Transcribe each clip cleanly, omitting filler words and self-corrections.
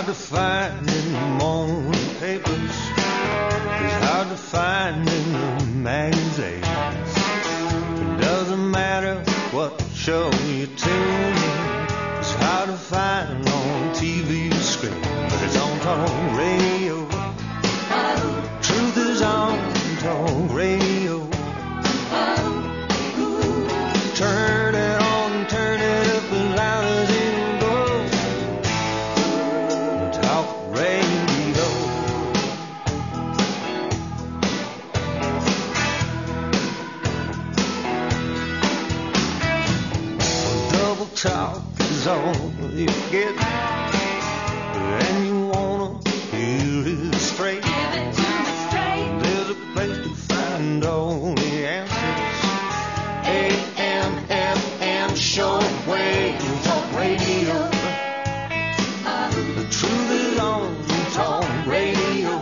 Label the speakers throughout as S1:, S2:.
S1: to find in the morning papers. It's hard to find in the magazines. It doesn't matter what show you tune in. It's hard to find on TV screen, but it's on talk radio. Truth is on talk radio. Turn it on, turn it up as loud as it goes. Talk radio. Double talk is all you get, and you wanna hear it straight. There's a place to find all the answers. AM, FM, shortwave, talk radio. The truth is on talk radio.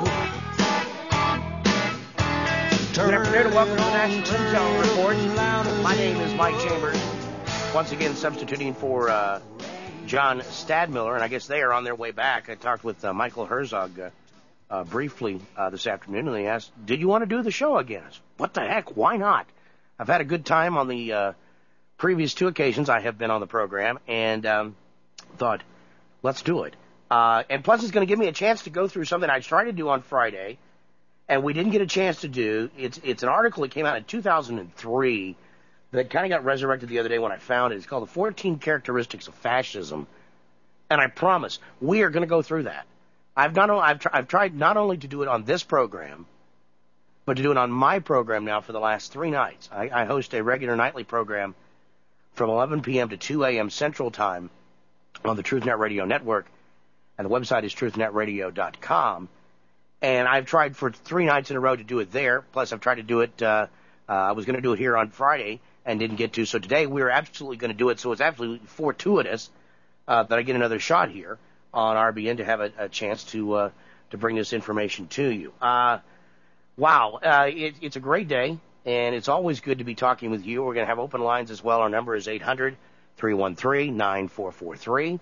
S2: Good afternoon and welcome to the National Intel Report. My name is Mike Chambers. Once again, substituting for John Stadmiller, and I guess they are on their way back. I talked with Michael Herzog briefly this afternoon, and they asked, did you want to do the show again? I said, what the heck? Why not? I've had a good time on the previous two occasions I have been on the program, and thought, let's do it. And plus, it's going to give me a chance to go through something I tried to do on Friday, and we didn't get a chance to do. It's an article that came out in 2003 that kind of got resurrected the other day when I found it. It's called The 14 Characteristics of Fascism. And I promise, we are going to go through that. I've tried not only to do it on this program, but to do it on my program now for the last 3 nights. I host a regular nightly program from 11 p.m. to 2 a.m. Central Time on the TruthNet Radio Network, and the website is truthnetradio.com. And I've tried for 3 nights in a row to do it there, plus I've tried to do it, I was going to do it here on Friday and didn't get to, so today we're absolutely going to do it, so it's absolutely fortuitous that I get another shot here on RBN to have a chance to bring this information to you. Wow, it's a great day, and it's always good to be talking with you. We're going to have open lines as well. Our number is 800-313-9443,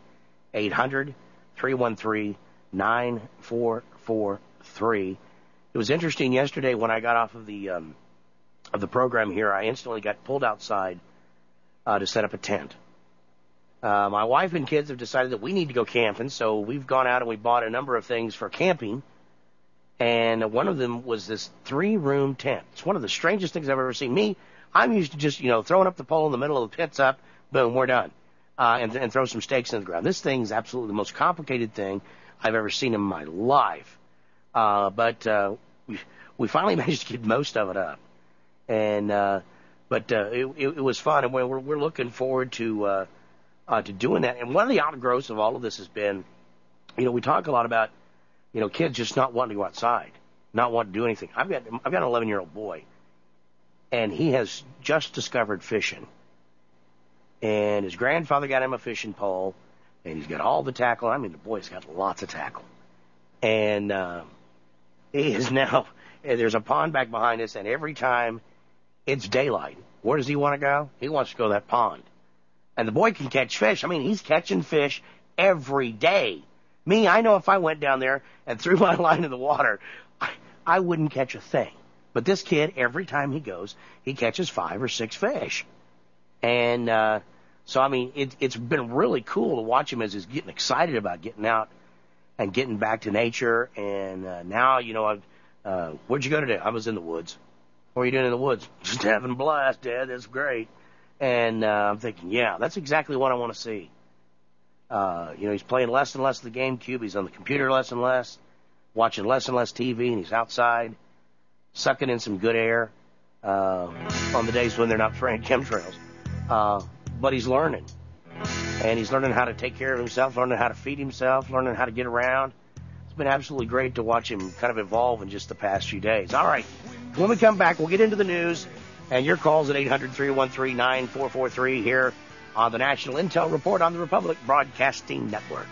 S2: 800-313-9443. It was interesting yesterday when I got off of the program here. I instantly got pulled outside to set up a tent. My wife and kids have decided that we need to go camping, so we've gone out and we bought a number of things for camping. And one of them was this 3-room tent. It's one of the strangest things I've ever seen. I'm used to just, throwing up the pole in the middle of the pits up, boom, we're done. And throw some stakes in the ground. This thing's absolutely the most complicated thing I've ever seen in my life. But we finally managed to get most of it up. And, it was fun. And we're looking forward to doing that. And one of the outgrowths of all of this has been, we talk a lot about, kids just not wanting to go outside, not wanting to do anything. I've got an 11-year-old boy, and he has just discovered fishing. And his grandfather got him a fishing pole, and he's got all the tackle. I mean, the boy's got lots of tackle. And he is now, there's a pond back behind us, and every time it's daylight, where does he want to go? He wants to go to that pond. And the boy can catch fish. I mean, he's catching fish every day. Me, I know if I went down there and threw my line in the water, I wouldn't catch a thing. But this kid, every time he goes, he catches 5 or 6 fish. And so, I mean, it's been really cool to watch him as he's getting excited about getting out and getting back to nature. And now, where'd you go today? I was in the woods. What are you doing in the woods? Just having a blast, Dad. That's great. And I'm thinking, yeah, that's exactly what I want to see. He's playing less and less of the GameCube. He's on the computer less and less, watching less and less TV, and he's outside, sucking in some good air on the days when they're not spraying chemtrails. But he's learning. And he's learning how to take care of himself, learning how to feed himself, learning how to get around. It's been absolutely great to watch him kind of evolve in just the past few days. All right, when we come back, we'll get into the news, and your calls at 800-313-9443 here on the National Intel Report on the Republic Broadcasting Network.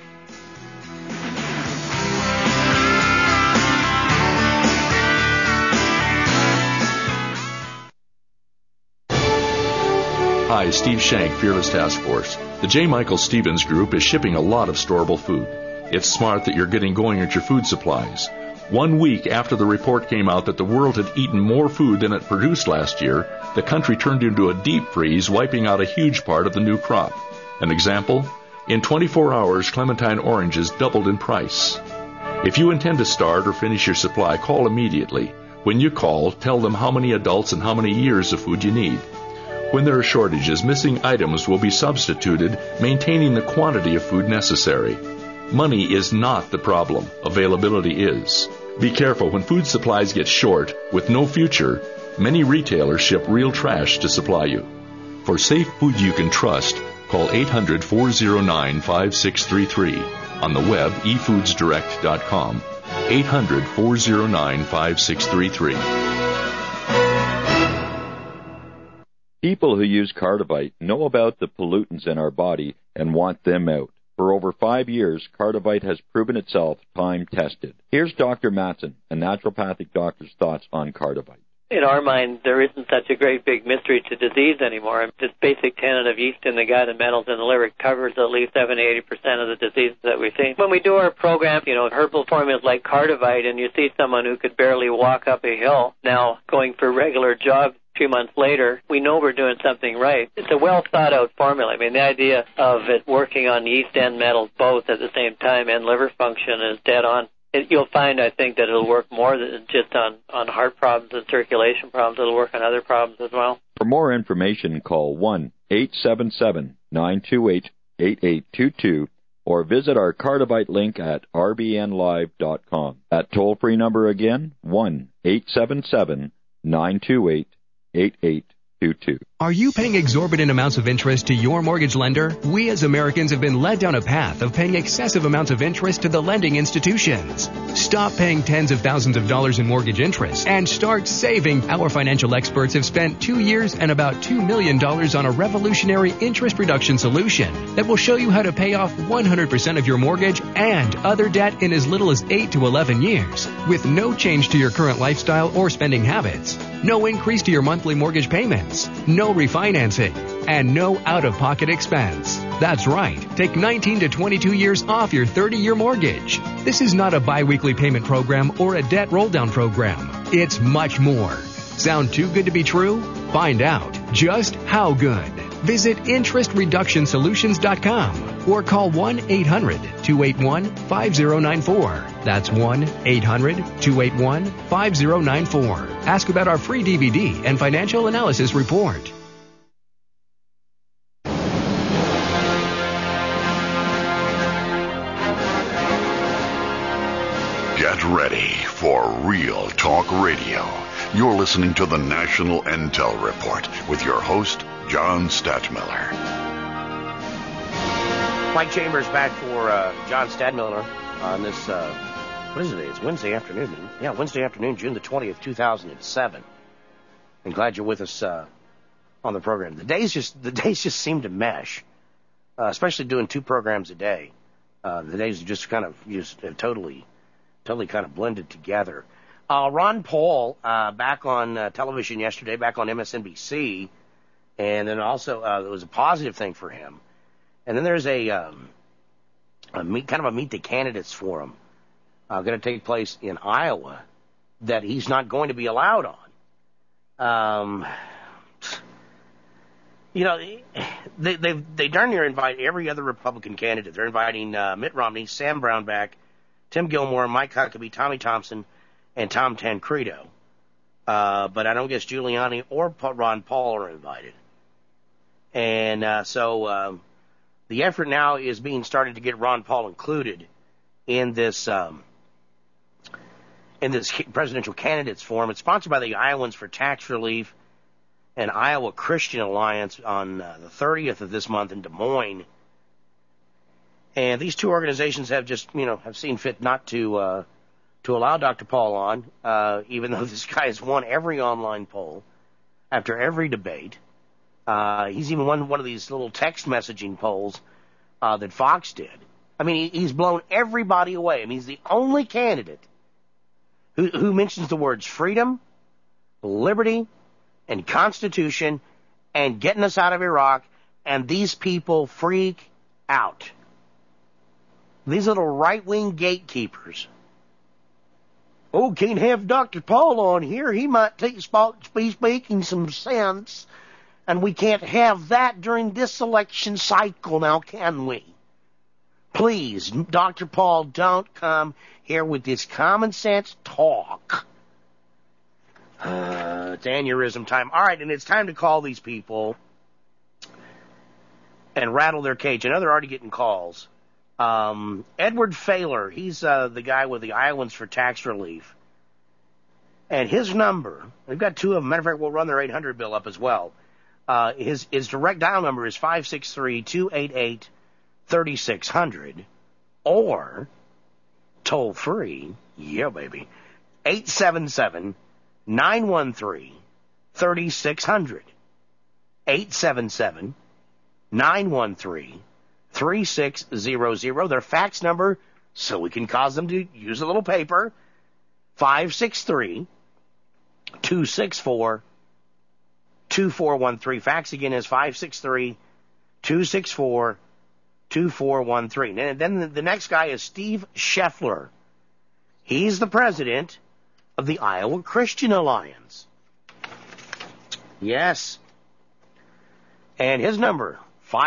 S3: Hi, Steve Shank, Fearless Task Force. The J. Michael Stevens Group is shipping a lot of storable food. It's smart that you're getting going at your food supplies. 1 week after the report came out that the world had eaten more food than it produced last year, the country turned into a deep freeze, wiping out a huge part of the new crop. An example? In 24 hours, clementine oranges doubled in price. If you intend to start or finish your supply, call immediately. When you call, tell them how many adults and how many years of food you need. When there are shortages, missing items will be substituted, maintaining the quantity of food necessary. Money is not the problem. Availability is. Be careful when food supplies get short, with no future. Many retailers ship real trash to supply you. For safe food you can trust, call 800-409-5633. On the web, efoodsdirect.com. 800-409-5633.
S4: People who use Cardivite know about the pollutants in our body and want them out. For over 5 years, Cardivite has proven itself time-tested. Here's Dr. Matson, a naturopathic doctor's thoughts on Cardivite.
S5: In our mind, there isn't such a great big mystery to disease anymore. This basic tenet of yeast in the gut and metals in the liver covers at least 70-80% of the diseases that we see. When we do our program, herbal formulas like Cardivite, and you see someone who could barely walk up a hill now going for regular jogs, a few months later, we know we're doing something right. It's a well-thought-out formula. I mean, the idea of it working on yeast and metals both at the same time and liver function is dead on. You'll find, I think, that it'll work more than just on heart problems and circulation problems. It'll work on other problems as well.
S4: For more information, call 1-877-928-8822 or visit our Cardivite link at rbnlive.com. That toll-free number again, 1-877-928-8822.
S6: Are you paying exorbitant amounts of interest to your mortgage lender? We as Americans have been led down a path of paying excessive amounts of interest to the lending institutions. Stop paying tens of thousands of dollars in mortgage interest and start saving. Our financial experts have spent 2 years and about $2 million on a revolutionary interest reduction solution that will show you how to pay off 100% of your mortgage and other debt in as little as 8 to 11 years with no change to your current lifestyle or spending habits. No increase to your monthly mortgage payments, no refinancing, and no out-of-pocket expense. That's right. Take 19 to 22 years off your 30-year mortgage. This is not a bi-weekly payment program or a debt roll-down program. It's much more. Sound too good to be true? Find out just how good. Visit interestreductionsolutions.com or call 1-800-281-5094. That's 1-800-281-5094. Ask about our free DVD and financial analysis report.
S7: Get ready for Real Talk Radio. You're listening to the National Intel Report with your host, John Stadtmiller.
S2: Mike Chambers back for John Stadtmiller on this, what is it? It's Wednesday afternoon. Yeah, Wednesday afternoon, June the 20th, 2007. I'm glad you're with us on the program. The days just seem to mesh, especially doing 2 programs a day. The days just kind of totally kind of blended together. Ron Paul back on television yesterday, back on MSNBC, and then also it was a positive thing for him. And then there's a meet the candidates forum going to take place in Iowa that he's not going to be allowed on. They darn near invite every other Republican candidate. They're inviting Mitt Romney, Sam Brownback, Tim Gilmore, Mike Huckabee, Tommy Thompson, and Tom Tancredo. But I don't guess Giuliani or Ron Paul are invited. And so the effort now is being started to get Ron Paul included in this presidential candidates forum. It's sponsored by the Iowans for Tax Relief and Iowa Christian Alliance on the 30th of this month in Des Moines. And these 2 organizations have just, have seen fit not to allow Dr. Paul on, even though this guy has won every online poll after every debate. He's even won one of these little text messaging polls that Fox did. I mean, he's blown everybody away. I mean, he's the only candidate who mentions the words freedom, liberty, and Constitution, and getting us out of Iraq, and these people freak out. These little right-wing gatekeepers. Oh, can't have Dr. Paul on here. He might be speaking some sense. And we can't have that during this election cycle now, can we? Please, Dr. Paul, don't come here with this common sense talk. It's aneurysm time. All right, and it's time to call these people and rattle their cage. I know they're already getting calls. Edward Fehler, he's the guy with the Iowans for Tax Relief. And his number, we've got two of them. Matter of fact, we'll run their 800 bill up as well. His direct dial number is 563-288-3600 or toll free, yeah, baby, 877-913-3600. 877-913-3600. Their fax number, so we can cause them to use a little paper, 563-264-2413. Fax again is 563-264-2413. And then the next guy is Steve Scheffler. He's the president of the Iowa Christian Alliance. Yes. And his number,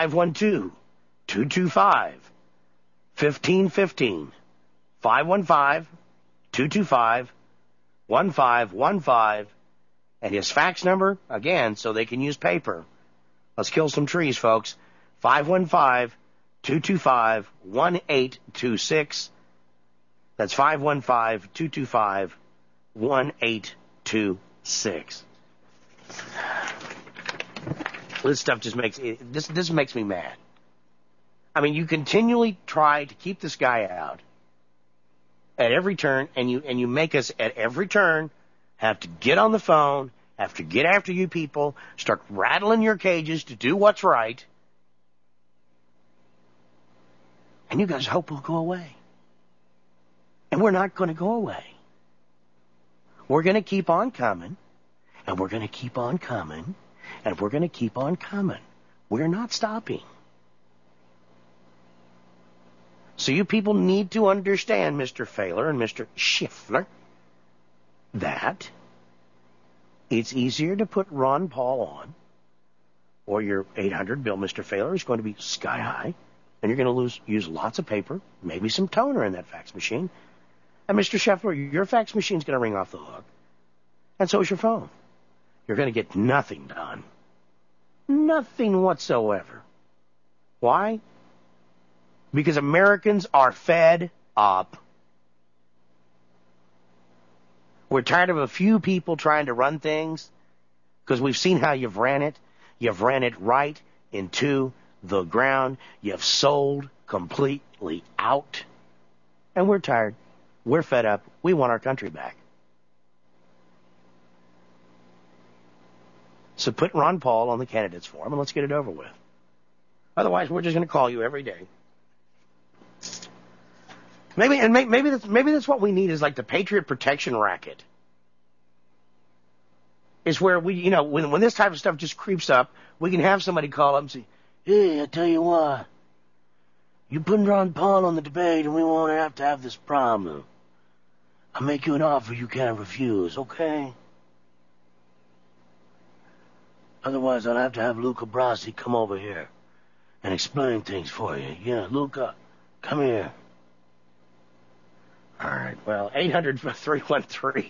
S2: 512-225-1515. 515-225-1515. And his fax number, again, so they can use paper. Let's kill some trees, folks. 515-225-1826. That's 515-225-1826. This stuff just makes this makes me mad. I mean, you continually try to keep this guy out at every turn, and you make us at every turn have to get on the phone, have to get after you people, start rattling your cages to do what's right, and you guys hope we'll go away. And we're not going to go away. We're going to keep on coming, and we're going to keep on coming, and we're going to keep on coming. We're not stopping. So you people need to understand, Mr. Fehler and Mr. Scheffler, that it's easier to put Ron Paul on, or your 800 bill, Mr. Fehler, is going to be sky high, and you're going to use lots of paper, maybe some toner in that fax machine. And Mr. Scheffler, your fax machine's going to ring off the hook, and so is your phone. You're going to get nothing done. Nothing whatsoever. Why? Because Americans are fed up. We're tired of a few people trying to run things, because we've seen how you've ran it. You've ran it right into the ground. You've sold completely out. And we're tired. We're fed up. We want our country back. So put Ron Paul on the candidates form and let's get it over with. Otherwise, we're just going to call you every day. Maybe that's what we need, is like the Patriot Protection Racket. Is where we, when this type of stuff just creeps up, we can have somebody call up and say, "Hey, I tell you what, you put Ron Paul on the debate and we won't have to have this problem. I'll make you an offer you can't refuse, okay? Otherwise, I'll have to have Luca Brasi come over here and explain things for you. Yeah, Luca, come here." All right, well, 800-313-9443,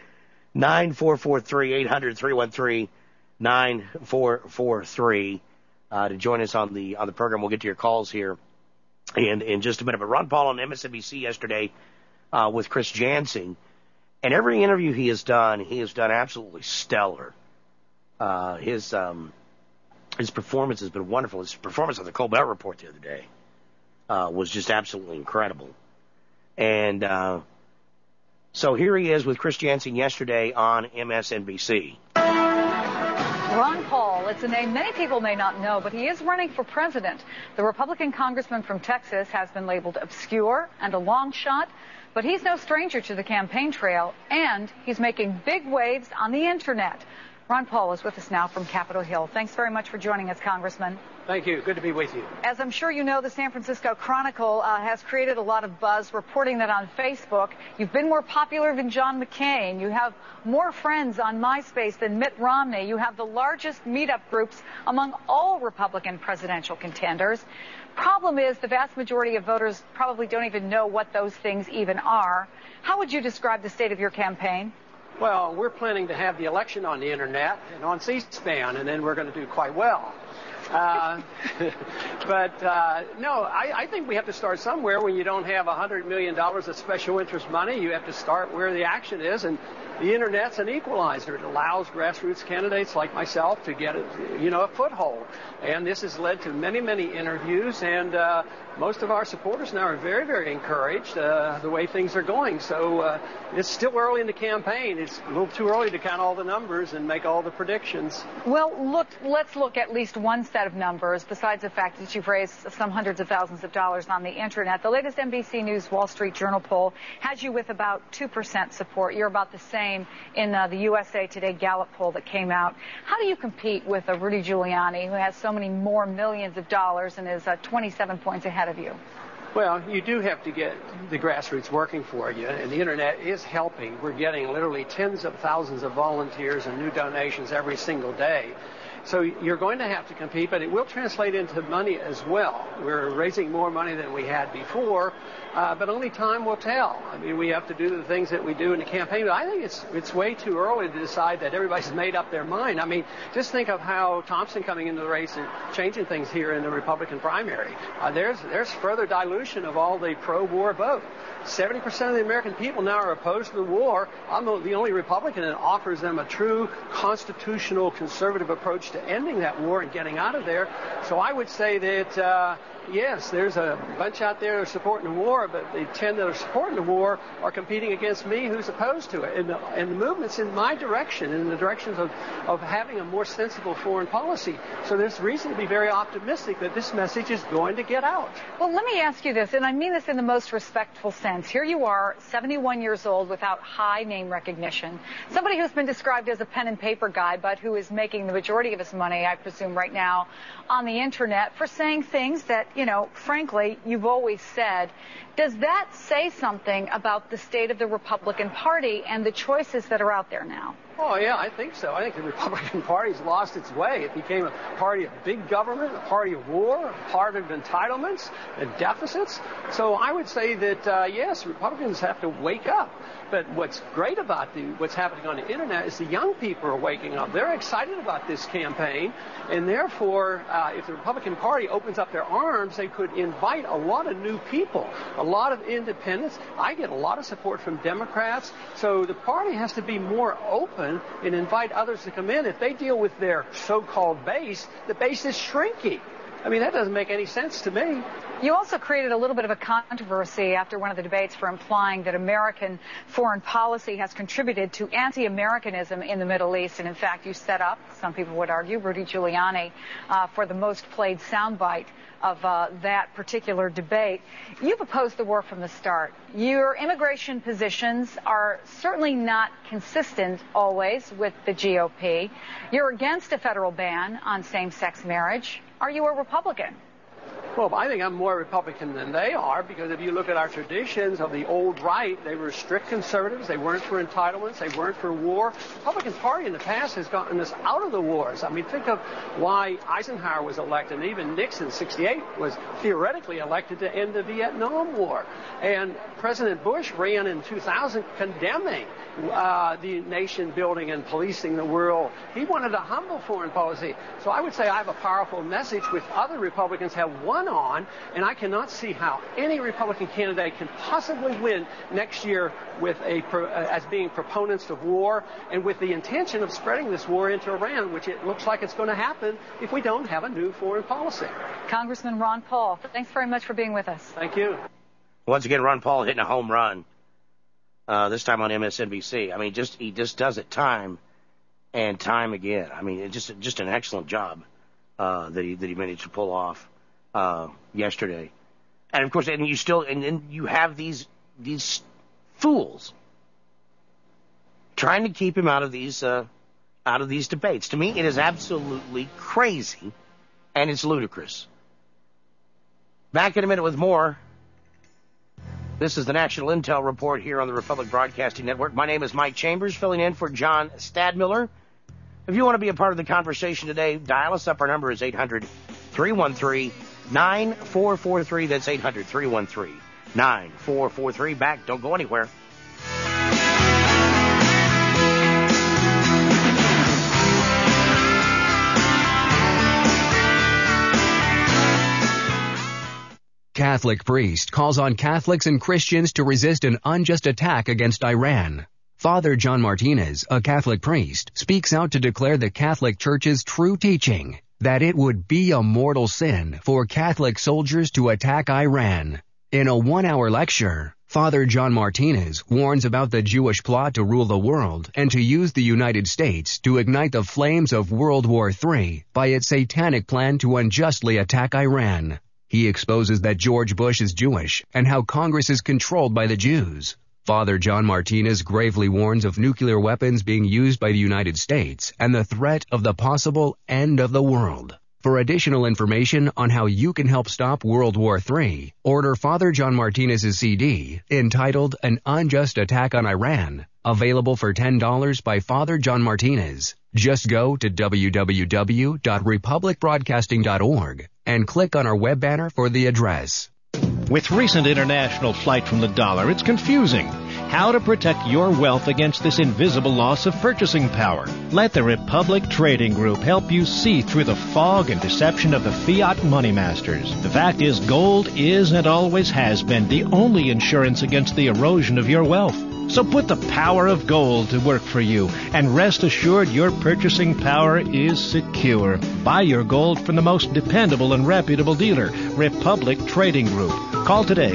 S2: 800-313-9443, to join us on the program. We'll get to your calls here in just a minute. But Ron Paul on MSNBC yesterday with Chris Jansen, and every interview he has done absolutely stellar. His performance has been wonderful. His performance on the Colbert Report the other day was just absolutely incredible. And so here he is with Chris Jansen yesterday on MSNBC.
S8: Ron Paul, it's a name many people may not know, but he is running for president. The Republican congressman from Texas has been labeled obscure and a long shot, but he's no stranger to the campaign trail, and he's making big waves on the internet. Ron Paul is with us now from Capitol Hill. Thanks very much for joining us, Congressman.
S9: Thank you. Good to be with you.
S8: As I'm sure you know, the San Francisco Chronicle has created a lot of buzz reporting that on Facebook you've been more popular than John McCain. You have more friends on MySpace than Mitt Romney. You have the largest meetup groups among all Republican presidential contenders. Problem is, the vast majority of voters probably don't even know what those things even are. How would you describe the state of your campaign?
S9: Well, we're planning to have the election on the Internet and on C-SPAN, and then we're going to do quite well. No, I think we have to start somewhere. When you don't have $100 million of special interest money, you have to start where the action is, and the Internet's an equalizer. It allows grassroots candidates like myself to get a foothold. And this has led to many, many interviews, and most of our supporters now are very, very encouraged the way things are going. So it's still early in the campaign. It's a little too early to count all the numbers and make all the predictions.
S8: Well, let's look at least one set of numbers, besides the fact that you've raised some hundreds of thousands of dollars on the Internet. The latest NBC News Wall Street Journal poll has you with about 2% support. You're about the same in the USA Today Gallup poll that came out. How do you compete with Rudy Giuliani, who has so many more millions of dollars and is 27 points ahead of you?
S9: Well, you do have to get the grassroots working for you, and the Internet is helping. We're getting literally tens of thousands of volunteers and new donations every single day. So you're going to have to compete, but it will translate into money as well. We're raising more money than we had before, but only time will tell. I mean, we have to do the things that we do in the campaign, but I think it's way too early to decide that everybody's made up their mind. I mean, just think of how Thompson coming into the race and changing things here in the Republican primary. There's further dilution of all the pro-war vote. 70% of the American people now are opposed to the war. I'm the only Republican that offers them a true constitutional conservative approach to ending that war and getting out of there. So I would say that, yes, there's a bunch out there that are supporting the war, but the 10 that are supporting the war are competing against me who's opposed to it. And the movement's in my direction, in the directions of having a more sensible foreign policy. So there's reason to be very optimistic that this message is going to get out.
S8: Well, let me ask you this, and I mean this in the most respectful sense. Here you are, 71 years old, without high name recognition. Somebody who's been described as a pen and paper guy, but who is making the majority of his money, I presume, right now on the Internet for saying things that, frankly, you've always said. Does that say something about the state of the Republican Party and the choices that are out there now?
S9: Oh, yeah, I think so. I think the Republican Party's lost its way. It became a party of big government, a party of war, a party of entitlements and deficits. So I would say that, yes, Republicans have to wake up. But what's great about what's happening on the Internet is the young people are waking up. They're excited about this campaign, and therefore, if the Republican Party opens up their arms, they could invite a lot of new people, a lot of independents. I get a lot of support from Democrats. So the party has to be more open and invite others to come in. If they deal with their so-called base, the base is shrinking. I mean, that doesn't make any sense to me.
S8: You also created a little bit of a controversy after one of the debates for implying that American foreign policy has contributed to anti-Americanism in the Middle East. And in fact, you set up, some people would argue, Rudy Giuliani for the most played soundbite of that particular debate. You've opposed the war from the start. Your immigration positions are certainly not consistent always with the GOP. You're against a federal ban on same-sex marriage. Are you a Republican?
S9: Well, I think I'm more Republican than they are, because if you look at our traditions of the old right, they were strict conservatives. They weren't for entitlements. They weren't for war. The Republican Party in the past has gotten us out of the wars. I mean, think of why Eisenhower was elected, and even Nixon, 68, was theoretically elected to end the Vietnam War. And President Bush ran in 2000 condemning the nation building and policing the world. He wanted a humble foreign policy. So I would say I have a powerful message which other Republicans have won on, and I cannot see how any Republican candidate can possibly win next year with as being proponents of war and with the intention of spreading this war into Iran, which it looks like it's going to happen if we don't have a new foreign policy.
S8: Congressman Ron Paul, thanks very much for being with us.
S9: Thank you.
S2: Once again, Ron Paul hitting a home run, this time on MSNBC. I mean, he just does it time and time again. I mean, it's just an excellent job that he managed to pull off yesterday. And of course, and then you have these fools trying to keep him out of these out of these debates. To me, it is absolutely crazy, and it's ludicrous. Back in a minute with more. This is the National Intel Report here on the Republic Broadcasting Network. My name is Mike Chambers, filling in for John Stadmiller. If you want to be a part of the conversation today, dial us up. Our number is 800-313-9443. That's 800-313-9443. Back. Don't go anywhere.
S6: Catholic priest calls on Catholics and Christians to resist an unjust attack against Iran. Father John Martinez, a Catholic priest, speaks out to declare the Catholic Church's true teaching that it would be a mortal sin for Catholic soldiers to attack Iran. In a 1-hour lecture, Father John Martinez warns about the Jewish plot to rule the world and to use the United States to ignite the flames of World War III by its satanic plan to unjustly attack Iran. He exposes that George Bush is Jewish and how Congress is controlled by the Jews. Father John Martinez gravely warns of nuclear weapons being used by the United States and the threat of the possible end of the world. For additional information on how you can help stop World War III, order Father John Martinez's CD entitled An Unjust Attack on Iran, available for $10 by Father John Martinez. Just go to www.republicbroadcasting.org and click on our web banner for the address.
S10: With recent international flight from the dollar, it's confusing. How to protect your wealth against this invisible loss of purchasing power. Let the Republic Trading Group help you see through the fog and deception of the fiat money masters. The fact is, gold is and always has been the only insurance against the erosion of your wealth. So put the power of gold to work for you, and rest assured your purchasing power is secure. Buy your gold from the most dependable and reputable dealer, Republic Trading Group. Call today,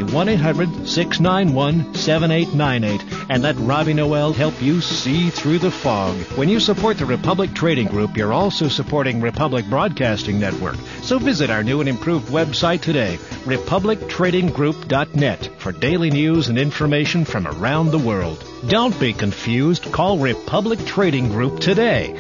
S10: 1-800-691-7898, and let Robbie Noel help you see through the fog. When you support the Republic Trading Group, you're also supporting Republic Broadcasting Network. So visit our new and improved website today, republictradinggroup.net, for daily news and information from around the world. Don't be confused. Call Republic Trading Group today,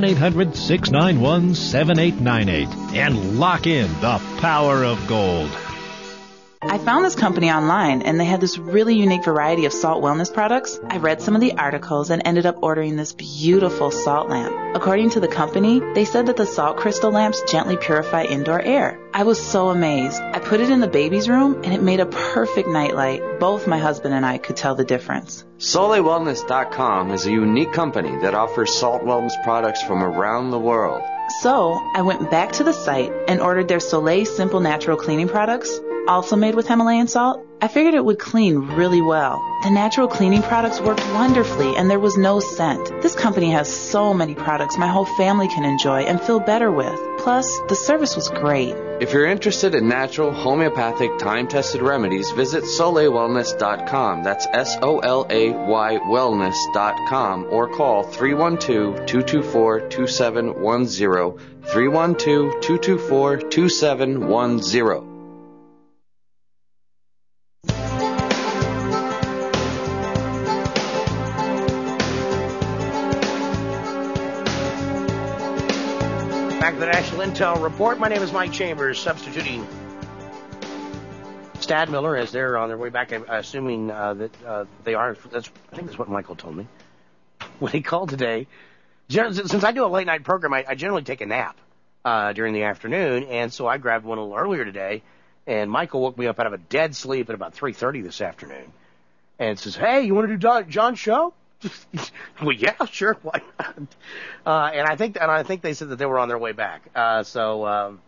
S10: 1-800-691-7898, and lock in the power of gold.
S11: I found this company online, and they had this really unique variety of salt wellness products. I read some of the articles and ended up ordering this beautiful salt lamp. According to the company, they said that the salt crystal lamps gently purify indoor air. I was so amazed. I put it in the baby's room, and it made a perfect nightlight. Both my husband and I could tell the difference.
S12: SoleilWellness.com is a unique company that offers salt wellness products from around the world.
S11: So I went back to the site and ordered their Soleil Simple Natural Cleaning products, also made with Himalayan salt. I figured it would clean really well. The natural cleaning products worked wonderfully, and there was no scent. This company has so many products my whole family can enjoy and feel better with. Plus, the service was great.
S12: If you're interested in natural, homeopathic, time-tested remedies, visit SoleilWellness.com. That's SOLAY wellness.com, or call 312-224-2710, 312-224-2710.
S2: Back to the National Intel Report. My name is Mike Chambers, substituting Stadmiller as they're on their way back. Assuming that they are. I think that's what Michael told me when he called today. Since I do a late night program, I generally take a nap during the afternoon, and so I grabbed one a little earlier today. And Michael woke me up out of a dead sleep at about 3:30 this afternoon, and says, "Hey, you want to do John's show?" Well, yeah, sure, why not? And I think they said that they were on their way back. So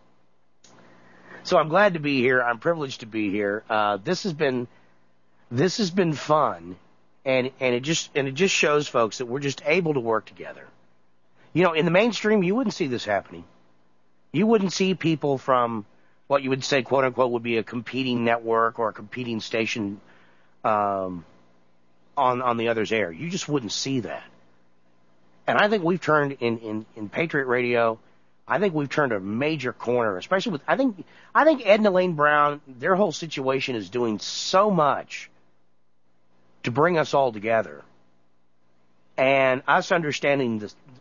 S2: I'm glad to be here. I'm privileged to be here. This has been fun, and it just shows folks that we're just able to work together. You know, in the mainstream, you wouldn't see this happening. You wouldn't see people from what you would say, quote unquote, would be a competing network or a competing station on the other's air. You just wouldn't see that. And I think we've turned in Patriot Radio, I think we've turned a major corner, especially with, I think Ed and Elaine Brown, their whole situation is doing so much to bring us all together. And us understanding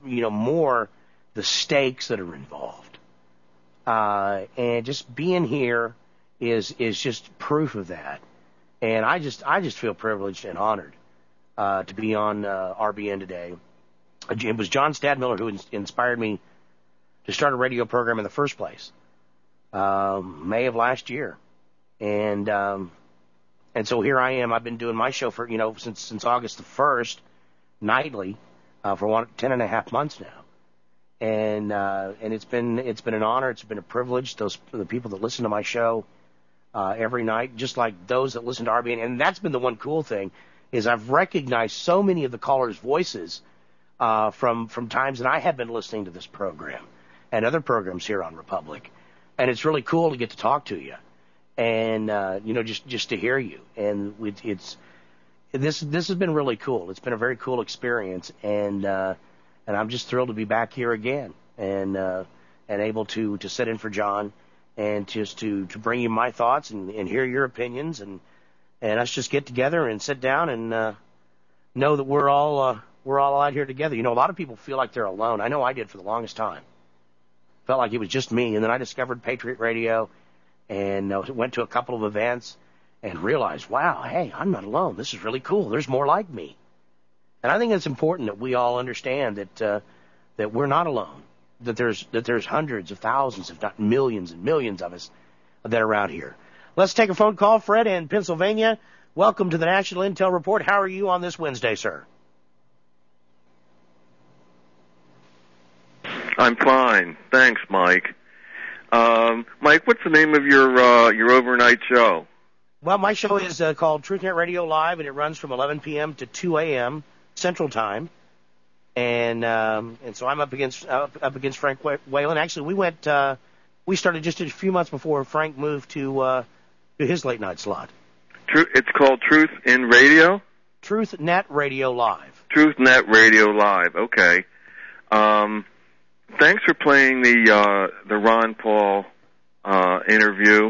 S2: more the stakes that are involved. And just being here is just proof of that. And I just feel privileged and honored to be on RBN today. It was John Stadtmiller who inspired me to start a radio program in the first place, May of last year. And so here I am. I've been doing my show for, since August the 1st, nightly, for 10.5 months now. And it's been an honor. It's been a privilege. The people that listen to my show, every night, just like those that listen to RBN. And that's been the one cool thing, is I've recognized so many of the callers' voices, from times that I have been listening to this program and other programs here on Republic. And it's really cool to get to talk to you. And, just to hear you. And this has been really cool. It's been a very cool experience. And I'm just thrilled to be back here again and able to sit in for John and just to bring you my thoughts and hear your opinions and us just get together and sit down and, know that we're all out here together. A lot of people feel like they're alone. I know I did for the longest time. Felt like it was just me. And then I discovered Patriot Radio and went to a couple of events and realized, wow, hey, I'm not alone. This is really cool. There's more like me. And I think it's important that we all understand that we're not alone, that there's hundreds of thousands, if not millions and millions of us that are out here. Let's take a phone call. Fred in Pennsylvania, welcome to the National Intel Report. How are you on this Wednesday, sir?
S13: I'm fine. Thanks, Mike. Mike, what's the name of your overnight show?
S2: Well, my show is called TruthNet Radio Live, and it runs from 11 p.m. to 2 a.m. Central Time. And so I'm up against Frank Whalen. Actually, we started just a few months before Frank moved to his late night slot.
S13: It's called Truth in Radio?
S2: TruthNet Radio Live.
S13: TruthNet Radio Live. Okay. Thanks for playing the Ron Paul interview.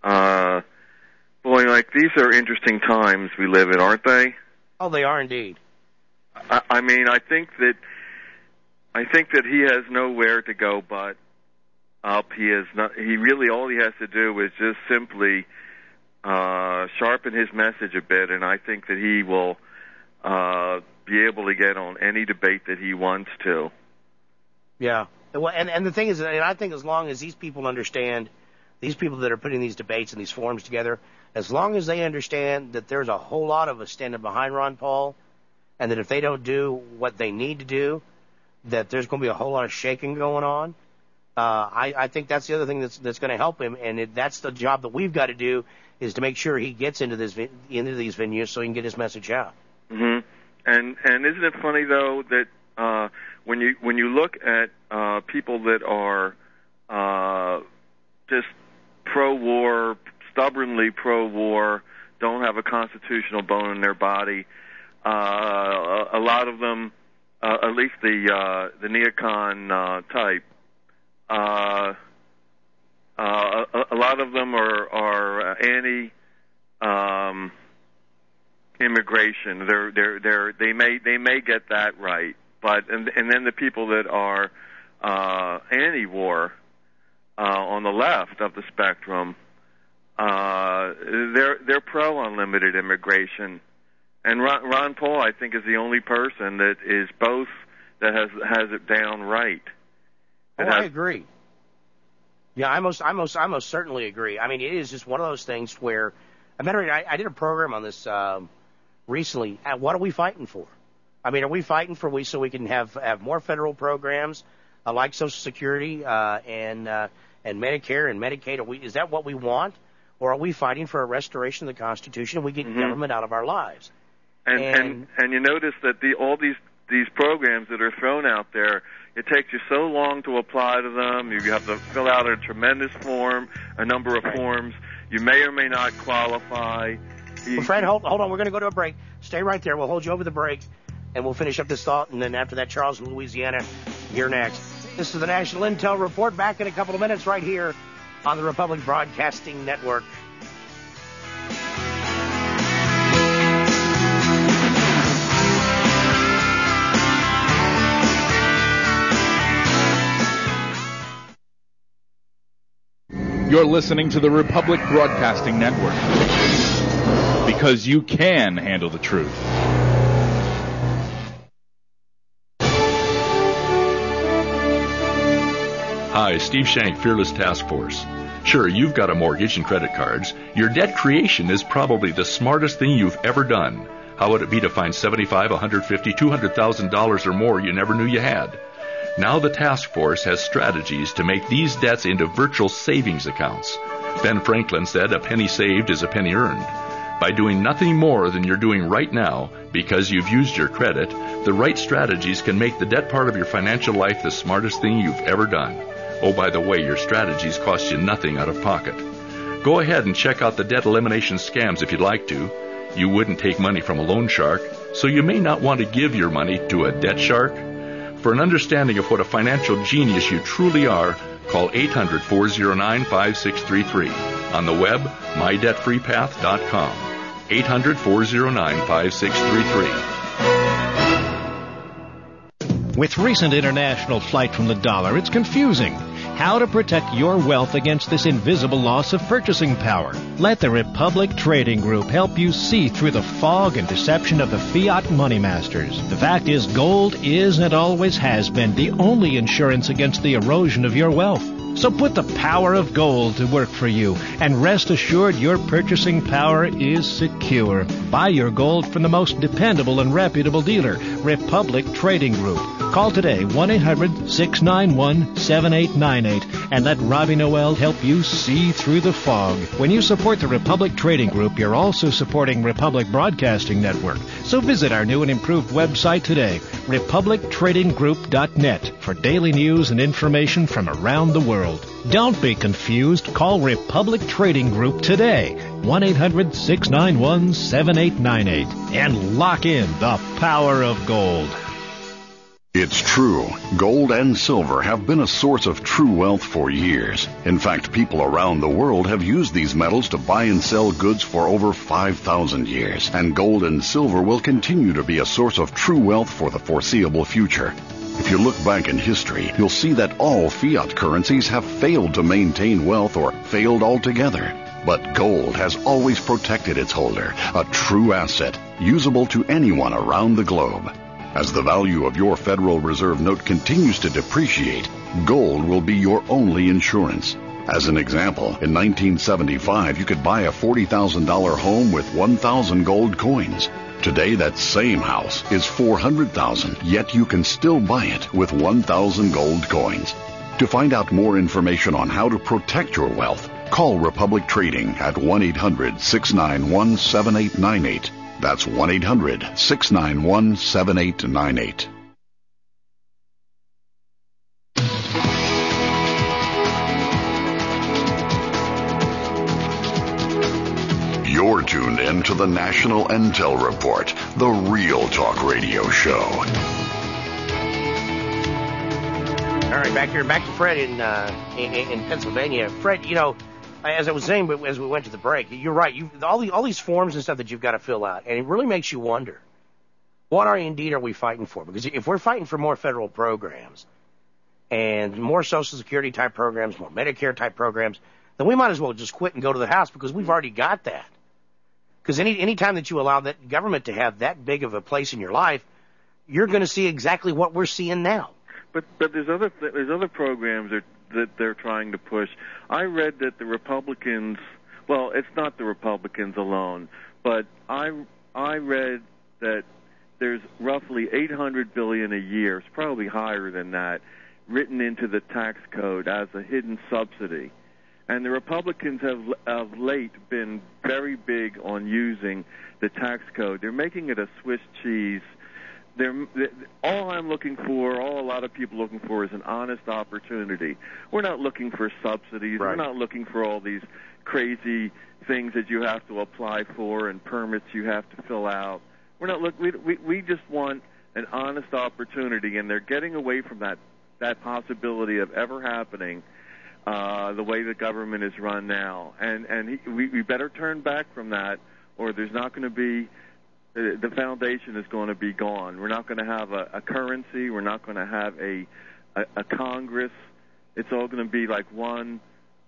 S13: Boy, these are interesting times we live in, aren't they?
S2: Oh, they are indeed.
S13: I mean, I think that he has nowhere to go but up. He really, all he has to do is just simply sharpen his message a bit, and I think that he will be able to get on any debate that he wants to.
S2: Yeah. Well, and the thing is, and I think as long as these people understand, these people that are putting these debates and these forums together, as long as they understand that there's a whole lot of us standing behind Ron Paul, and that if they don't do what they need to do, that there's going to be a whole lot of shaking going on. I think that's the other thing that's going to help him, and that's the job that we've got to do, is to make sure he gets into these venues so he can get his message out.
S13: Mm-hmm. And isn't it funny though that when you look at people that are just pro-war, stubbornly pro-war, don't have a constitutional bone in their body, a lot of them, at least the neocon type, a lot of them are anti immigration. They may get that right, but and then the people that are anti-war on the left of the spectrum, they're pro unlimited immigration. And Ron Paul, I think, is the only person that is both, that has it down right.
S2: I agree. Yeah, I most certainly agree. I mean, it is just one of those things where, I did a program on this recently. What are we fighting for? I mean, are we fighting for so we can have more federal programs like Social Security and Medicare and Medicaid? Is that what we want, or are we fighting for a restoration of the Constitution and we get government out of our lives?
S13: And you notice that all these programs that are thrown out there, it takes you so long to apply to them. You have to fill out a number of forms. You may or may not qualify.
S2: Well, Fred, hold on. We're going to go to a break. Stay right there. We'll hold you over the break, and we'll finish up this thought. And then after that, Charles in Louisiana, you're next. This is the National Intel Report. Back in a couple of minutes right here on the Republic Broadcasting Network.
S14: You're listening to the Republic Broadcasting Network. Because you can handle the truth.
S3: Hi, Steve Shank, Fearless Task Force. Sure, you've got a mortgage and credit cards. Your debt creation is probably the smartest thing you've ever done. How would it be to find $75,000, $150,000, $200,000 or more you never knew you had? Now the task force has strategies to make these debts into virtual savings accounts. Ben Franklin said, "A penny saved is a penny earned." By doing nothing more than you're doing right now, because you've used your credit, the right strategies can make the debt part of your financial life the smartest thing you've ever done. Oh, by the way, your strategies cost you nothing out of pocket. Go ahead and check out the debt elimination scams if you'd like to. You wouldn't take money from a loan shark, so you may not want to give your money to a debt shark. For an understanding of what a financial genius you truly are, call 800-409-5633. On the web, mydebtfreepath.com.
S10: 800-409-5633. With recent international flight from the dollar, it's confusing. How to protect your wealth against this invisible loss of purchasing power. Let the Republic Trading Group help you see through the fog and deception of the fiat money masters. The fact is, gold is and always has been the only insurance against the erosion of your wealth. So put the power of gold to work for you, and rest assured your purchasing power is secure. Buy your gold from the most dependable and reputable dealer, Republic Trading Group. Call today, 1-800-691-7898, and let Robbie Noel help you see through the fog. When you support the Republic Trading Group, you're also supporting Republic Broadcasting Network. So visit our new and improved website today, republictradinggroup.net, for daily news and information from around the world. Don't be confused. Call Republic Trading Group today, 1-800-691-7898, and lock in the power of gold.
S7: It's true. Gold and silver have been a source of true wealth for years. In fact, people around the world have used these metals to buy and sell goods for over 5,000 years. And gold and silver will continue to be a source of true wealth for the foreseeable future. If you look back in history, you'll see that all fiat currencies have failed to maintain wealth or failed altogether. But gold has always protected its holder, a true asset, usable to anyone around the globe. As the value of your Federal Reserve note continues to depreciate, gold will be your only insurance. As an example, in 1975, you could buy a $40,000 home with 1,000 gold coins. Today, that same house is $400,000, yet you can still buy it with 1,000 gold coins. To find out more information on how to protect your wealth, call Republic Trading at 1-800-691-7898. That's 1-800-691-7898. You're tuned in to the National Intel Report, the Real Talk Radio Show.
S2: All right, back to Fred in Pennsylvania. Fred, you know, as I was saying as we went to the break, you're right. All these forms and stuff that you've got to fill out, and it really makes you wonder, what are we fighting for? Because if we're fighting for more federal programs and more Social Security type programs, more Medicare type programs, then we might as well just quit and go to the House, because we've already got that. Because any time that you allow that government to have that big of a place in your life, you're going to see exactly what we're seeing now.
S13: But there's other programs that they're trying to push. I read that the Republicans, well, it's not the Republicans alone, but I read that there's roughly $800 billion a year, it's probably higher than that, written into the tax code as a hidden subsidy. And the Republicans have of late been very big on using the tax code. They're making it a Swiss cheese. All a lot of people looking for is an honest opportunity. We're not looking for subsidies. Right. We're not looking for all these crazy things that you have to apply for and permits you have to fill out. We're not we just want an honest opportunity, and they're getting away from that possibility of ever happening the way the government is run now. And we better turn back from that, or there's not going to be the foundation is going to be gone. We're not going to have a currency. We're not going to have a Congress. It's all going to be like one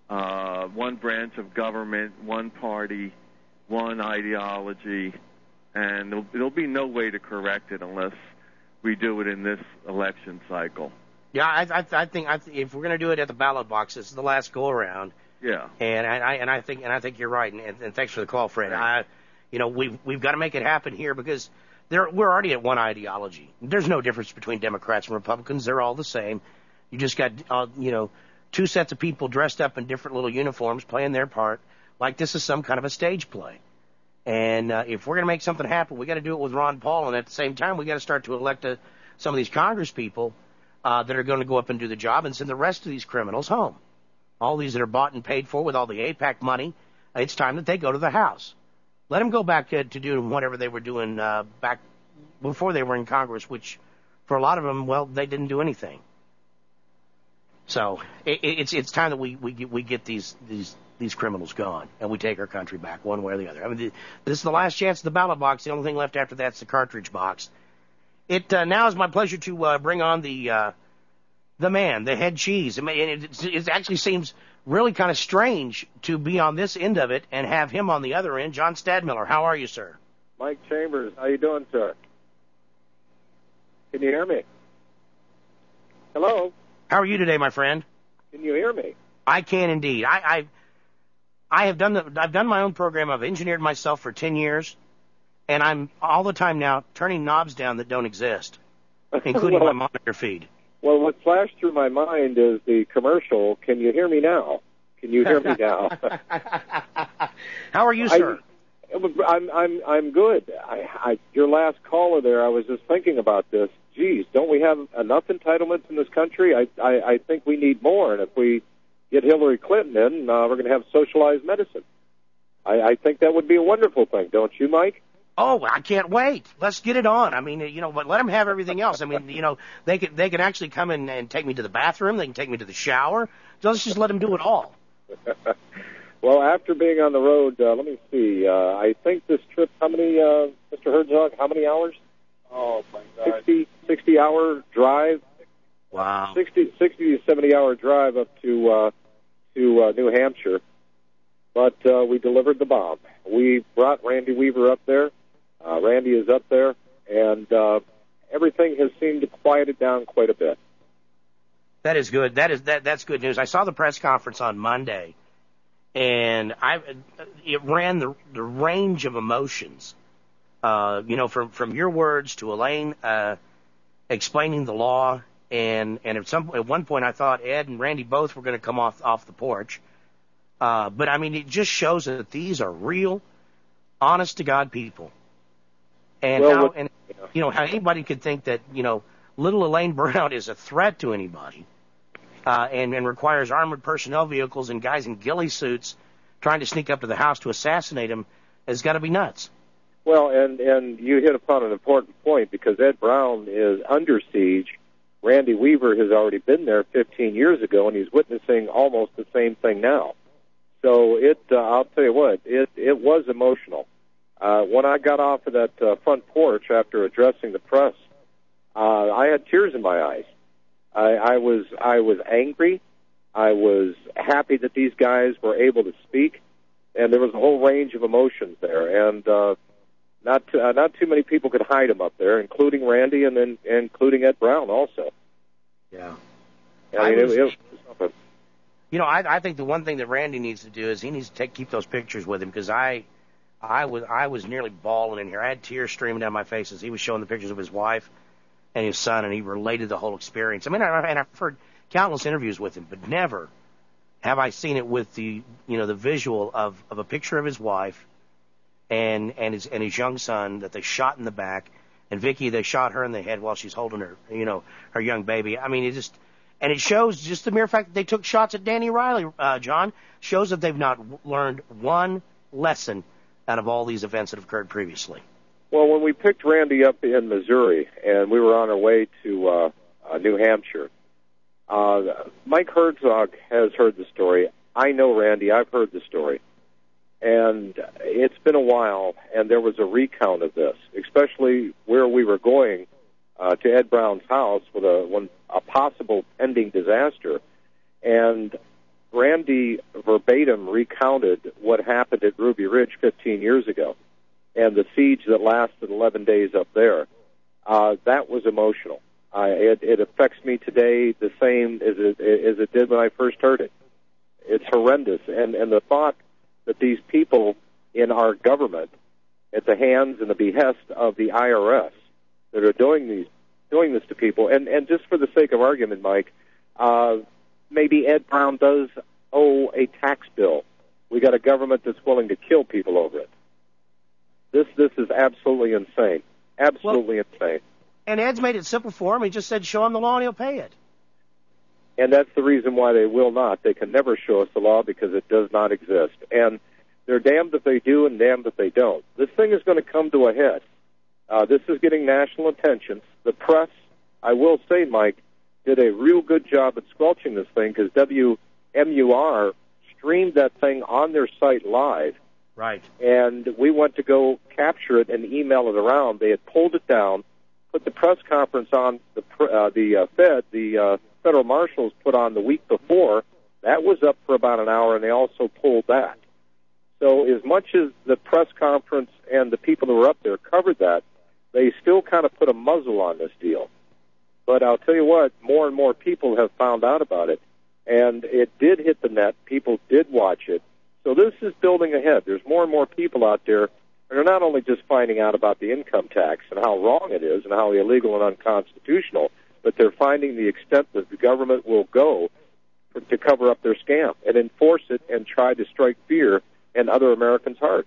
S13: one branch of government, one party, one ideology, and there'll be no way to correct it unless we do it in this election cycle.
S2: Yeah, I think if we're going to do it at the ballot box, it's the last go around.
S13: Yeah.
S2: And I think you're right. And thanks for the call, Fred. We've got to make it happen here because we're already at one ideology. There's no difference between Democrats and Republicans. They're all the same. You just got two sets of people dressed up in different little uniforms playing their part like this is some kind of a stage play. And if we're going to make something happen, we got to do it with Ron Paul. And at the same time, we got to start to elect some of these Congress people that are going to go up and do the job and send the rest of these criminals home. All these that are bought and paid for with all the AIPAC money, it's time that they go to the House. Let them go back to doing whatever they were doing back before they were in Congress, which for a lot of them, well, they didn't do anything. So it's time that we get these criminals gone and we take our country back one way or the other. I mean, this is the last chance of the ballot box. The only thing left after that's the cartridge box. It now is my pleasure to bring on the man, the head cheese. I mean, it actually seems really kind of strange to be on this end of it and have him on the other end. John Stadmiller, how are you, sir?
S15: Mike Chambers, how you doing, sir? Can you hear me? Hello?
S2: How are you today, my friend?
S15: Can you hear me?
S2: I can indeed. I have done my own program. I've engineered myself for 10 years, and I'm all the time now turning knobs down that don't exist, including my monitor feed.
S15: Well, what flashed through my mind is the commercial. Can you hear me now? Can you hear me now?
S2: How are you, sir?
S15: I'm good. Your last caller there, I was just thinking about this. Geez, don't we have enough entitlements in this country? I think we need more, and if we get Hillary Clinton in, we're going to have socialized medicine. I think that would be a wonderful thing, don't you, Mike?
S2: Oh, I can't wait. Let's get it on. I mean, but let them have everything else. I mean, they can actually come in and take me to the bathroom. They can take me to the shower. Let's just let them do it all.
S15: Well, after being on the road, let me see. I think this trip, how many, Mr. Herzog, how many hours?
S16: Oh, my God.
S15: 60-hour drive.
S2: Wow.
S15: 60 to 70-hour drive up to New Hampshire. But we delivered the bomb. We brought Randy Weaver up there. Randy is up there, and everything has seemed to quiet it down quite a bit.
S2: That is good. That's good news. I saw the press conference on Monday, and it ran the range of emotions. From your words to Elaine explaining the law, and at one point I thought Ed and Randy both were going to come off the porch. But I mean, it just shows that these are real, honest to God people. And how anybody could think that, little Elaine Brown is a threat to anybody, and requires armored personnel vehicles and guys in ghillie suits trying to sneak up to the house to assassinate him has got to be nuts.
S15: Well, and you hit upon an important point, because Ed Brown is under siege. Randy Weaver has already been there 15 years ago, and he's witnessing almost the same thing now. So I'll tell you what, it was emotional. When I got off of that front porch after addressing the press, I had tears in my eyes. I was angry. I was happy that these guys were able to speak, and there was a whole range of emotions there. And not too many people could hide them up there, including Randy and then including Ed Brown also.
S2: Yeah.
S15: I mean, it was something.
S2: I think the one thing that Randy needs to do is he needs to keep those pictures with him, because I was nearly bawling in here. I had tears streaming down my face as he was showing the pictures of his wife and his son, and he related the whole experience. I mean, I've heard countless interviews with him, but never have I seen it with the visual of a picture of his wife and his young son that they shot in the back, and Vicky, they shot her in the head while she's holding her her young baby. I mean, it shows just the mere fact that they took shots at Danny Riley, John, shows that they've not learned one lesson out of all these events that have occurred previously.
S15: Well, when we picked Randy up in Missouri and we were on our way to New Hampshire, Mike Herzog has heard the story. I know Randy. I've heard the story. And it's been a while, and there was a recount of this, especially where we were going to Ed Brown's house with a possible pending disaster. And Randy verbatim recounted what happened at Ruby Ridge 15 years ago and the siege that lasted 11 days up there. That was emotional. It affects me today the same as it did when I first heard it. It's horrendous. And the thought that these people in our government, at the hands and the behest of the IRS, that are doing this to people, and just for the sake of argument, Mike, maybe Ed Brown does owe a tax bill. We got a government that's willing to kill people over it. This is absolutely insane. Absolutely insane.
S2: And Ed's made it simple for him. He just said, show him the law and he'll pay it.
S15: And that's the reason why they will not. They can never show us the law because it does not exist. And they're damned if they do and damned if they don't. This thing is going to come to a head. This is getting national attention. The press, I will say, Mike, did a real good job at squelching this thing because WMUR streamed that thing on their site live.
S2: Right.
S15: And we went to go capture it and email it around. They had pulled it down, put the press conference on the federal marshals put on the week before. That was up for about an hour, and they also pulled that. So as much as the press conference and the people who were up there covered that, they still kind of put a muzzle on this deal. But I'll tell you what, more and more people have found out about it, and it did hit the net. People did watch it. So this is building ahead. There's more and more people out there, and they're not only just finding out about the income tax and how wrong it is and how illegal and unconstitutional, but they're finding the extent that the government will go to cover up their scam and enforce it and try to strike fear in other Americans' hearts.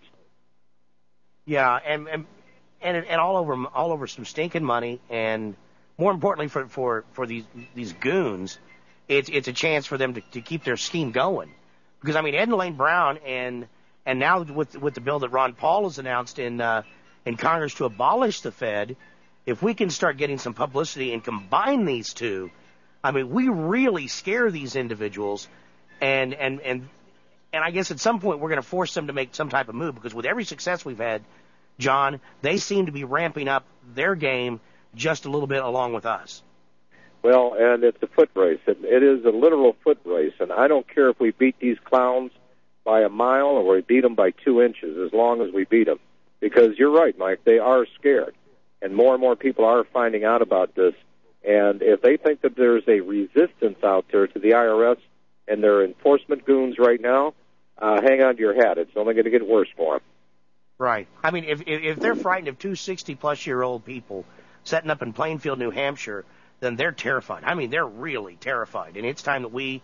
S2: Yeah, and all over some stinking money, and more importantly for these goons, it's a chance for them to keep their scheme going. Because I mean, Ed and Elaine Brown, and now with the bill that Ron Paul has announced in Congress to abolish the Fed, if we can start getting some publicity and combine these two, I mean, we really scare these individuals, and I guess at some point we're going to force them to make some type of move, because with every success we've had, John, they seem to be ramping up their game just a little bit along with us.
S15: Well, and it's a foot race. It is a literal foot race, and I don't care if we beat these clowns by a mile or we beat them by 2 inches, as long as we beat them. Because you're right, Mike, they are scared, and more people are finding out about this. And if they think that there's a resistance out there to the IRS and their enforcement goons right now, hang on to your hat. It's only going to get worse for them.
S2: Right. I mean, if they're frightened of two 60-plus-year-old people setting up in Plainfield, New Hampshire, then they're terrified. I mean, they're really terrified, and it's time that we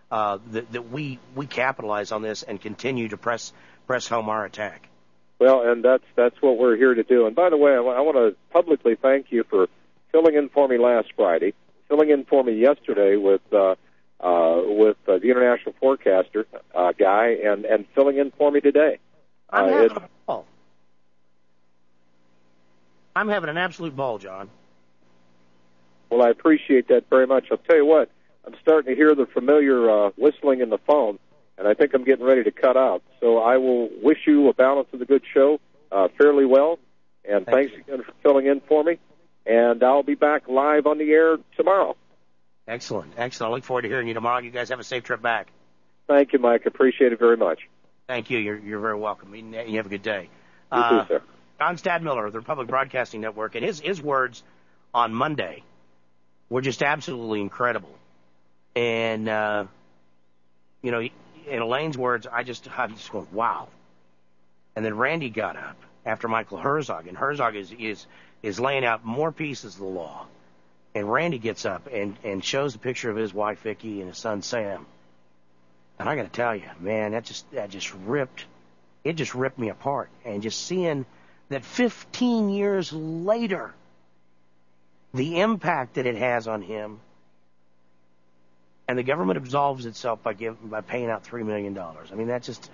S2: capitalize on this and continue to press home our attack.
S15: Well, and that's what we're here to do. And by the way, I want to publicly thank you for filling in for me last Friday, filling in for me yesterday with the international forecaster guy, and filling in for me today.
S2: I'm having a ball. I'm having an absolute ball, John.
S15: Well, I appreciate that very much. I'll tell you what, I'm starting to hear the familiar whistling in the phone, and I think I'm getting ready to cut out. So I will wish you a balance of the good show fairly well, and thanks again for filling in for me. And I'll be back live on the air tomorrow.
S2: Excellent. I look forward to hearing you tomorrow. You guys have a safe trip back.
S15: Thank you, Mike. Appreciate it very much.
S2: Thank you. You're very welcome. You have a good day.
S15: You too, sir.
S2: Don Stadmiller of the Republic Broadcasting Network, and his words on Monday were just absolutely incredible. And, in Elaine's words, I'm just going, wow. And then Randy got up after Michael Herzog, and Herzog is laying out more pieces of the law. And Randy gets up and shows the picture of his wife, Vicki, and his son, Sam. And I got to tell you, man, that just ripped me apart. And just seeing that 15 years later, the impact that it has on him, and the government absolves itself by paying out $3 million. I mean, that just,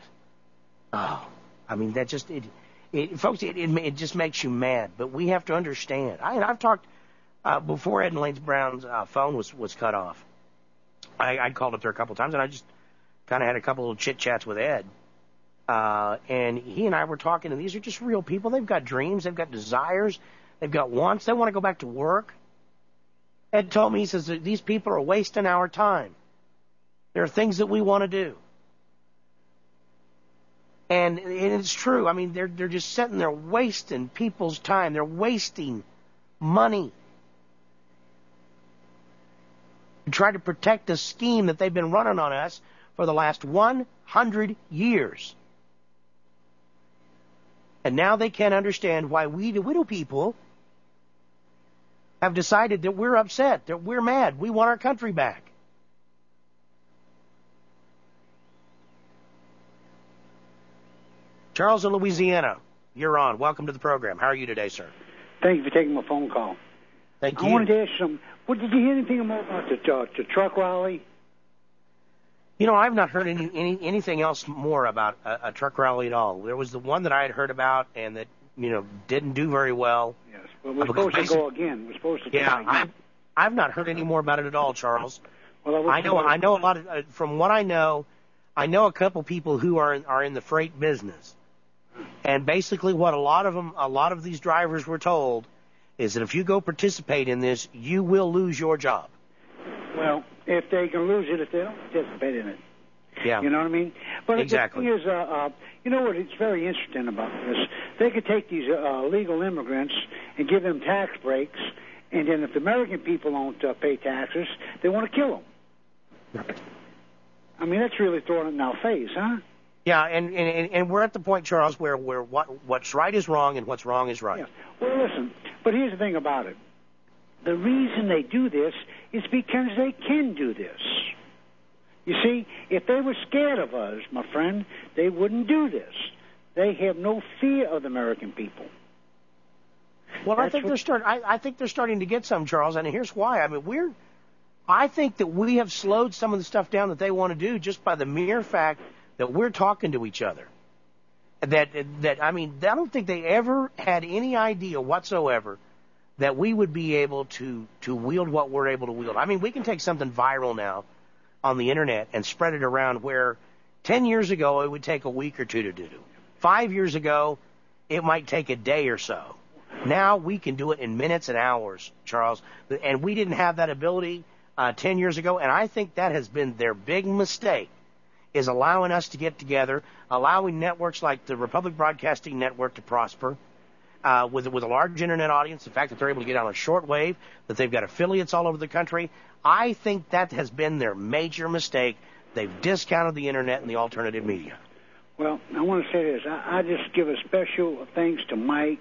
S2: folks, it just makes you mad. But we have to understand. I've talked before Ed and Elaine Brown's phone was cut off. I called up there a couple times, and I just kind of had a couple little chit chats with Ed. And he and I were talking, and these are just real people. They've got dreams, they've got desires, they've got wants. They want to go back to work. Ed told me, he says, these people are wasting our time. There are things that we want to do. And it's true. I mean, they're just sitting there wasting people's time. They're wasting money to try to protect a scheme that they've been running on us for the last 100 years. And now they can't understand why we, the widow people, have decided that we're upset, that we're mad. We want our country back. Charles in Louisiana, you're on. Welcome to the program. How are you today, sir?
S17: Thank you for taking my phone call.
S2: Thank you.
S17: I wanted to ask you something. Did you hear anything more about the truck rally?
S2: You know, I've not heard anything else more about a truck rally at all. There was the one that I had heard about and that, didn't do very well.
S17: Yes, but we're supposed to go again. We're supposed to go again.
S2: I've not heard any more about it at all, Charles.
S17: Well,
S2: I know a lot of, from what I know a couple people who are in the freight business. And basically what a lot of these drivers were told is that if you go participate in this, you will lose your job.
S17: Well, if they can lose it, if they don't participate in it.
S2: Yeah.
S17: You know what I mean? But
S2: exactly.
S17: The thing is, you know what? It's very interesting about this. They could take these legal immigrants and give them tax breaks, and then if the American people don't pay taxes, they want to kill them. I mean, that's really throwing it in our face, huh?
S2: Yeah, and we're at the point, Charles, where what's right is wrong and what's wrong is right.
S17: Yeah. Well, listen, but here's the thing about it. The reason they do this is because they can do this. You see, if they were scared of us, my friend, they wouldn't do this. They have no fear of the American people.
S2: Well, I think they're starting to get some, Charles, and here's why. I mean, I think that we have slowed some of the stuff down that they want to do just by the mere fact that we're talking to each other. I mean, I don't think they ever had any idea whatsoever that we would be able to wield what we're able to wield. I mean, we can take something viral now on the internet and spread it around where 10 years ago it would take a week or two to do. 5 years ago, it might take a day or so. Now we can do it in minutes and hours, Charles. And we didn't have that ability 10 years ago, and I think that has been their big mistake, is allowing us to get together, allowing networks like the Republic Broadcasting Network to prosper, with a large internet audience, the fact that they're able to get on a shortwave, that they've got affiliates all over the country. I think that has been their major mistake. They've discounted the internet and the alternative media.
S17: Well, I want to say this. I just give a special thanks to Mike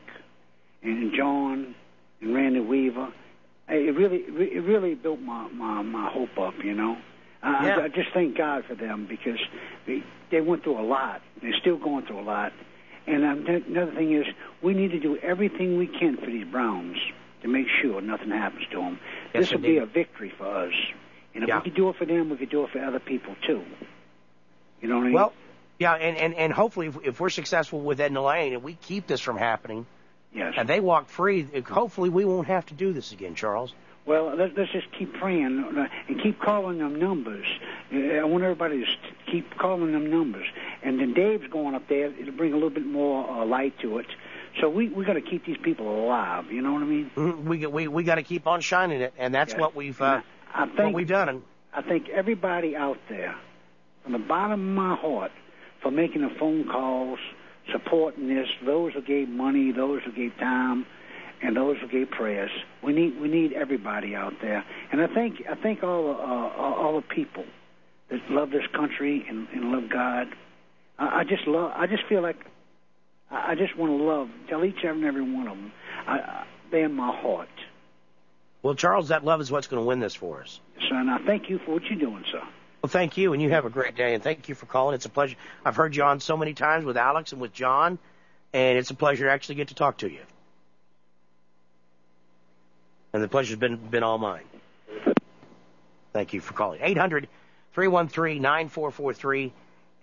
S17: and John and Randy Weaver. It really built my hope up, you know. I just thank God for them because they went through a lot. They're still going through a lot. And another thing is, we need to do everything we can for these Browns to make sure nothing happens to them.
S2: Yes,
S17: this will be a victory for us. And if we could do it for them, we could do it for other people too. You know what I mean?
S2: Well, yeah, and hopefully if we're successful with Ed and Elaine and we keep this from happening,
S17: yes,
S2: and they walk free, hopefully we won't have to do this again, Charles.
S17: Well, let's just keep praying and keep calling them numbers. I want everybody to keep calling them numbers. And then Dave's going up there. It'll bring a little bit more light to it. So we got to keep these people alive. You know what I mean?
S2: Mm-hmm. We got to keep on shining it, and that's what we've what we've done.
S17: I thank everybody out there from the bottom of my heart for making the phone calls, supporting this. Those who gave money, those who gave time, and those who gave prayers. We need everybody out there, and I thank all the people that love this country and love God. I just feel like I just want to tell each and every one of them. They're in my heart.
S2: Well, Charles, that love is what's going to win this for us.
S17: So, and I thank you for what you're doing, sir.
S2: Well, thank you, and you have a great day, and thank you for calling. It's a pleasure. I've heard you on so many times with Alex and with John, and it's a pleasure to actually get to talk to you. And the pleasure's been all mine. Thank you for calling. 800-313-9443.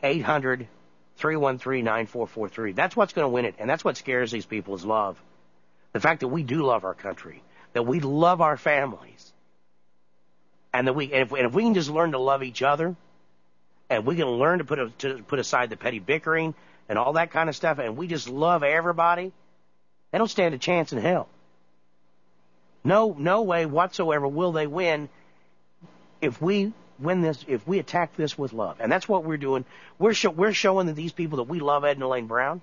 S2: 800-313-9443. That's what's going to win it, and that's what scares these people is love. The fact that we do love our country, that we love our families, and that if we can just learn to love each other, and we can learn to put aside the petty bickering and all that kind of stuff, and we just love everybody, they don't stand a chance in hell. No way whatsoever will they win if we win this, if we attack this with love, and that's what we're doing, we're showing that these people that we love Ed and Elaine Brown,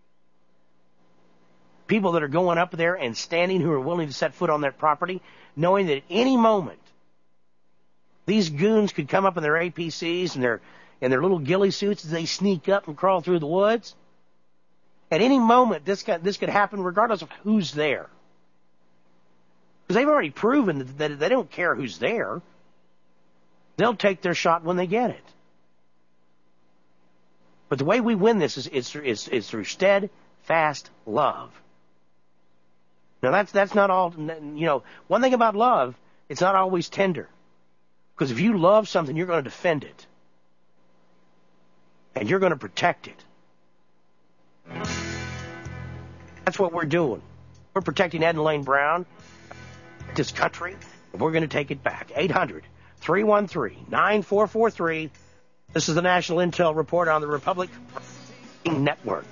S2: people that are going up there and standing who are willing to set foot on that property, knowing that at any moment these goons could come up in their APCs and their little ghillie suits as they sneak up and crawl through the woods. At any moment, this could happen regardless of who's there. Because they've already proven that they don't care who's there. They'll take their shot when they get it. But the way we win this is through steadfast love. Now that's not all, one thing about love, it's not always tender. Because if you love something, you're going to defend it. And you're going to protect it. That's what we're doing. We're protecting Ed and Elaine Brown, this country, and we're going to take it back. 800-313-9443. This is the National Intel Report on the Republic Network.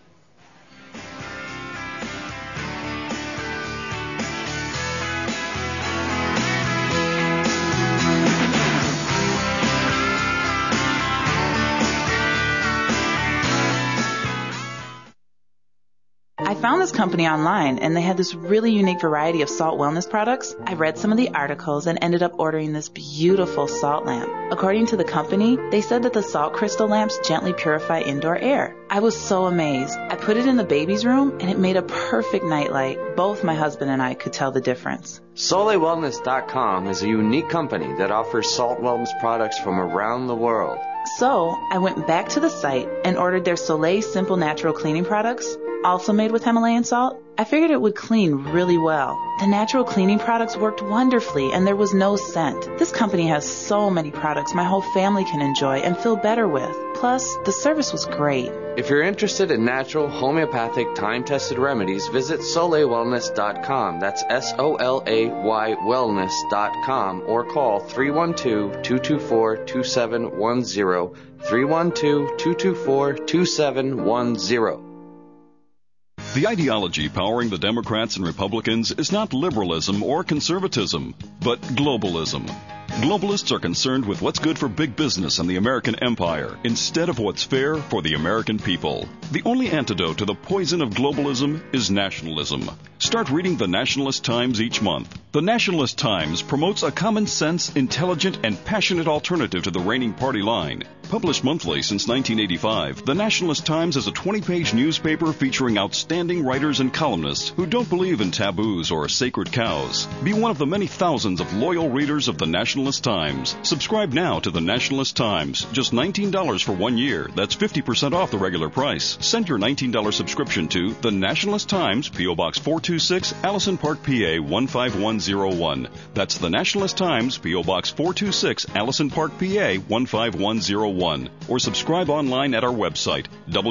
S11: I found this company online, and they had this really unique variety of salt wellness products. I read some of the articles and ended up ordering this beautiful salt lamp. According to the company, they said that the salt crystal lamps gently purify indoor air. I was so amazed. I put it in the baby's room, and it made a perfect nightlight. Both my husband and I could tell the difference.
S12: SoleilWellness.com is a unique company that offers salt wellness products from around the world.
S11: So I went back to the site and ordered their Soleil Simple Natural Cleaning products, also made with Himalayan salt. I figured it would clean really well. The natural cleaning products worked wonderfully, and there was no scent. This company has so many products my whole family can enjoy and feel better with. Plus, the service was great.
S12: If you're interested in natural, homeopathic, time-tested remedies, visit SoleilWellness.com. That's SOLAY wellness.com, or call 312-224-2710, 312-224-2710.
S18: The ideology powering the Democrats and Republicans is not liberalism or conservatism, but globalism. Globalists are concerned with what's good for big business and the American empire instead of what's fair for the American people. The only antidote to the poison of globalism is nationalism. Start reading the Nationalist Times each month. The Nationalist Times promotes a common sense, intelligent, and passionate alternative to the reigning party line. Published monthly since 1985, the Nationalist Times is a 20-page newspaper featuring outstanding writers and columnists who don't believe in taboos or sacred cows. Be one of the many thousands of loyal readers of the Nationalist Times. Subscribe now to the Nationalist Times. Just $19 for 1 year. That's 50% off the regular price. Send your $19 subscription to the Nationalist Times, P.O. Box 426, Allison Park, PA 15101. That's the Nationalist Times, P.O. Box 426, Allison Park, PA 15101. Or subscribe online at our website,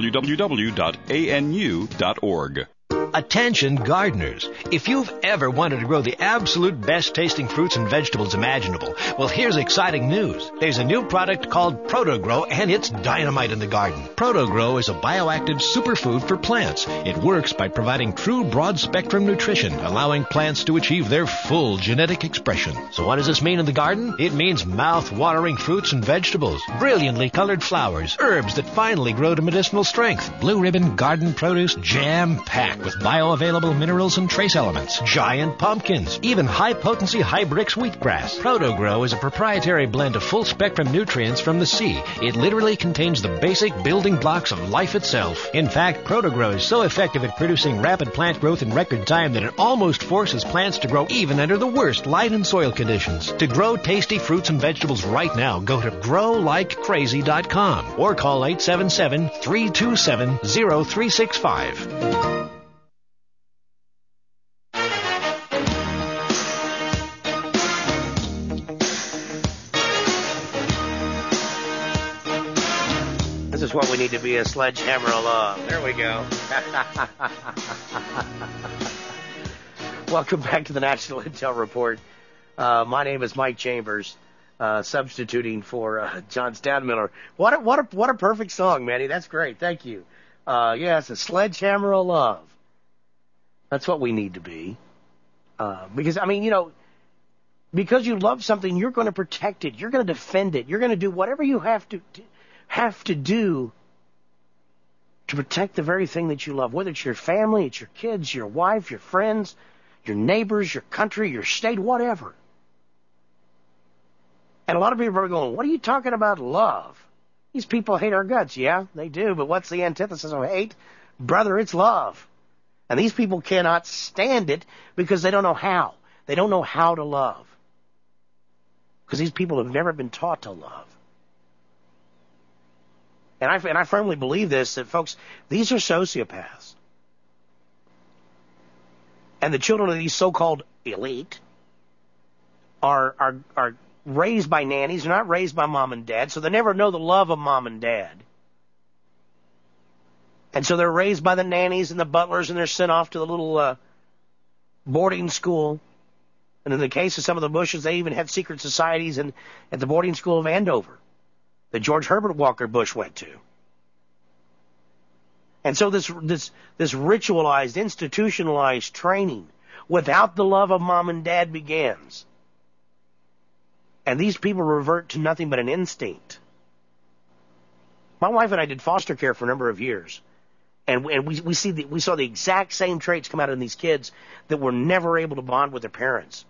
S18: www.anu.org.
S10: Attention gardeners. If you've ever wanted to grow the absolute best tasting fruits and vegetables imaginable, well, here's exciting news. There's a new product called ProtoGrow, and it's dynamite in the garden. ProtoGrow is a bioactive superfood for plants. It works by providing true broad-spectrum nutrition, allowing plants to achieve their full genetic expression. So what does this mean in the garden? It means mouth-watering fruits and vegetables, brilliantly colored flowers, herbs that finally grow to medicinal strength, blue ribbon garden produce jam-packed with bioavailable minerals and trace elements, giant pumpkins, even high-potency Hybrix wheatgrass. ProtoGrow is a proprietary blend of full-spectrum nutrients from the sea. It literally contains the basic building blocks of life itself. In fact, ProtoGrow is so effective at producing rapid plant growth in record time that it almost forces plants to grow even under the worst light and soil conditions. To grow tasty fruits and vegetables right now, go to growlikecrazy.com or call 877-327-0365.
S2: This is what we need to be, a sledgehammer of love. There we go. Welcome back to the National Intel Report. My name is Mike Chambers, substituting for John Stadmiller. What a perfect song, Manny. That's great. Thank you. Yes, a sledgehammer of love. That's what we need to be. Because, I mean, Because you love something, you're going to protect it. You're going to defend it. You're going to do whatever you have to do to protect the very thing that you love, whether it's your family, it's your kids, your wife, your friends, your neighbors, your country, your state, whatever. And a lot of people are going, what are you talking about love? These people hate our guts. Yeah, they do, but what's the antithesis of hate? Brother, it's love. And these people cannot stand it because they don't know how. They don't know how to love. Because these people have never been taught to love. And I firmly believe this, that folks, these are sociopaths. And the children of these so-called elite are raised by nannies. They're not raised by mom and dad, so they never know the love of mom and dad. And so they're raised by the nannies and the butlers, and they're sent off to the little boarding school. And in the case of some of the Bushes, they even had secret societies at the boarding school of Andover that George Herbert Walker Bush went to. And so this ritualized, institutionalized training without the love of mom and dad begins. And these people revert to nothing but an instinct. My wife and I did foster care for a number of years. And we saw the exact same traits come out in these kids that were never able to bond with their parents.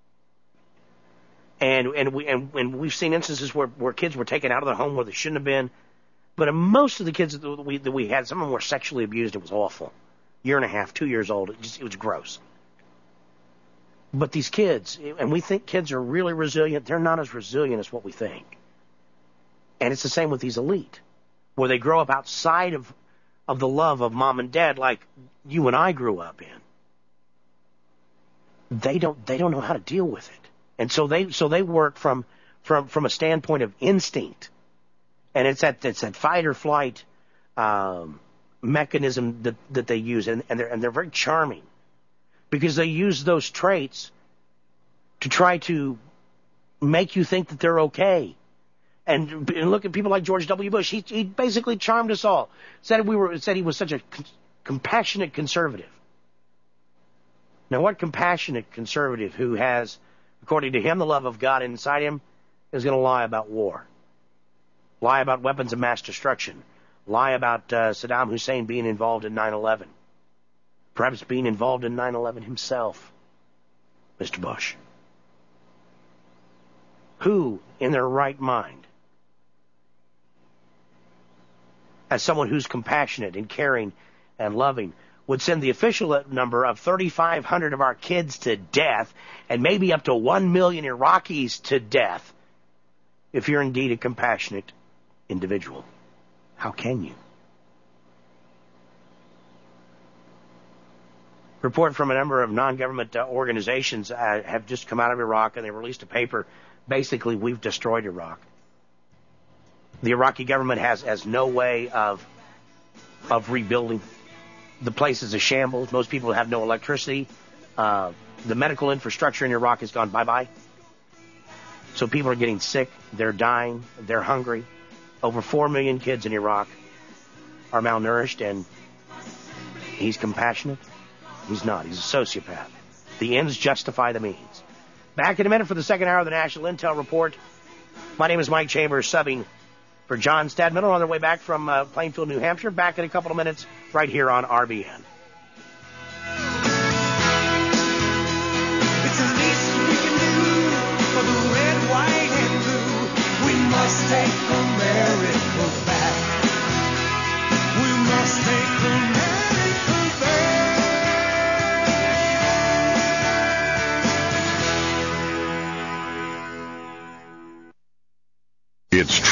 S2: And we've seen instances where kids were taken out of the home where they shouldn't have been. But most of the kids that we had, some of them were sexually abused. It was awful. 1.5, 2 years old. It was gross. But these kids, and we think kids are really resilient. They're not as resilient as what we think. And it's the same with these elite, where they grow up outside of the love of mom and dad, like you and I grew up in. They don't know how to deal with it. And so they work from a standpoint of instinct. And it's that fight or flight mechanism that they use, and they're very charming because they use those traits to try to make you think that they're okay. And look at people like George W. Bush. He basically charmed us all. Said he was such a compassionate conservative. Now, what compassionate conservative who has, according to him, the love of God inside him, is going to lie about war? Lie about weapons of mass destruction. Lie about Saddam Hussein being involved in 9/11. Perhaps being involved in 9/11 himself, Mr. Bush. Who, in their right mind, as someone who's compassionate and caring and loving, would send the official number of 3,500 of our kids to death and maybe up to 1 million Iraqis to death if you're indeed a compassionate individual? How can you? Report from a number of non-government organizations have just come out of Iraq, and they released a paper. Basically, we've destroyed Iraq. The Iraqi government has no way of rebuilding. The place is a shambles. Most people have no electricity. The medical infrastructure in Iraq has gone bye-bye. So people are getting sick. They're dying. They're hungry. Over 4 million kids in Iraq are malnourished, and he's compassionate? He's not. He's a sociopath. The ends justify the means. Back in a minute for the second hour of the National Intel Report. My name is Mike Chambers, subbing for John Stadmiller on their way back from Plainfield, New Hampshire. Back in a couple of minutes right here on RBN.
S1: It's the least we can do for the red, white, and blue. We must take America back. We must take America back.
S7: It's